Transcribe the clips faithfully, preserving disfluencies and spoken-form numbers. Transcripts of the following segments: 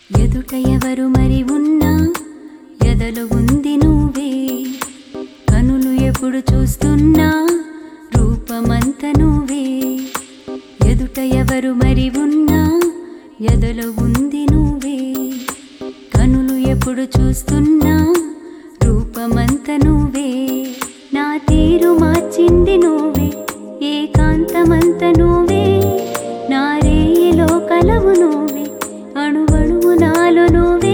ఎదుట ఎవరు మరి ఉన్నా ఎదలో ఉంది నువ్వే, కనులు ఎప్పుడు చూస్తున్నా రూపమంత నువ్వే. ఎదుట ఎవరు మరి ఉన్నా ఎదలో ఉంది నువ్వే, కనులు ఎప్పుడు చూస్తున్నా రూపమంత నువ్వే. నా తీరు మార్చింది నువ్వే, ఏకాంతమంత నువ్వే. నా రేయిలో కలవు నువ్వే, అణువణువు నాలో నువ్వే.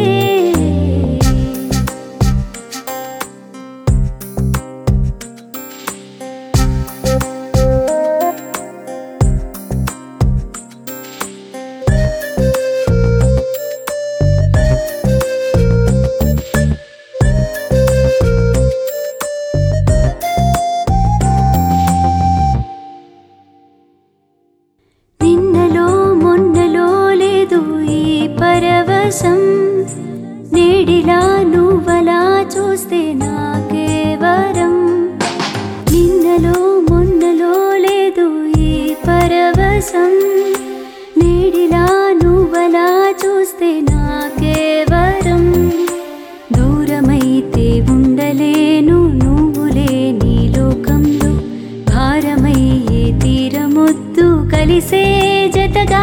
నిన్నలో మొన్నలో లేదు ఈ పరవశం, నేడిలా నువ్వలా చూస్తే నాకే వరం. నిన్నలో మొన్నలో లేదు ఈ పరవశం, నేడిలా నువ్వలా చూస్తే నాకే వరం. దూరమైతే ఉండలేను నువ్వులే నీ లోకంలో, భారమయ్యే తీరమొద్దు కలిసే జతగా.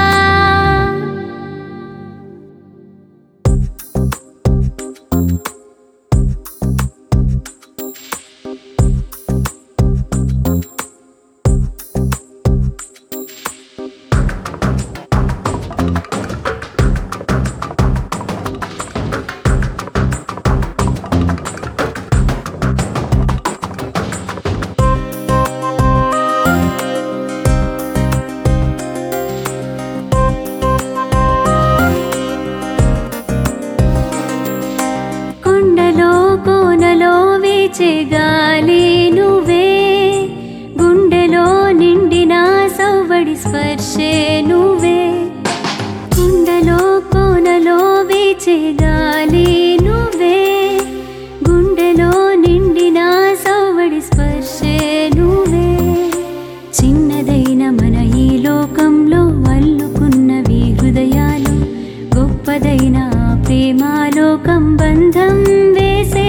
కోనలో వీచే గాలి నువ్వే, గుండెలో నిండిన సవ్వడి స్పర్శే నువ్వే. గుండెలో కోనలో వీచే గాలి నువ్వే, గుండెలో నిండిన సవ్వడి స్పర్శే నువ్వే. చిన్నదైన మన ఈ లోకంలో అల్లుకున్నవి హృదయాలు, గొప్పదైన ప్రేమాలోకం బంధం వేసే.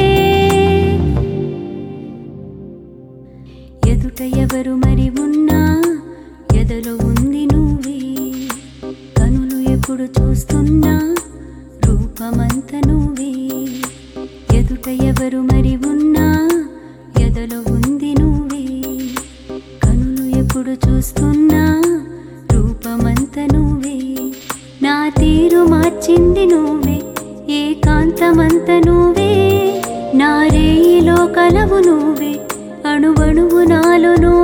ఎదుట ఎవరు మరి ఉన్నా ఎదలో ఉంది నువ్వే, కనులు ఎప్పుడు చూస్తున్నా రూపమంత నువ్వే. ఎదుట ఎవరు మరి ఉన్నా ఎదలో ఉంది నువ్వే, కనులు ఎప్పుడు చూస్తున్నా రూపమంత నువ్వే. నా తీరు మార్చింది నువ్వే, ఏకాంతమంత నువ్వే. నా రేయిలో కలవు నువ్వే, అణువణువు నాలో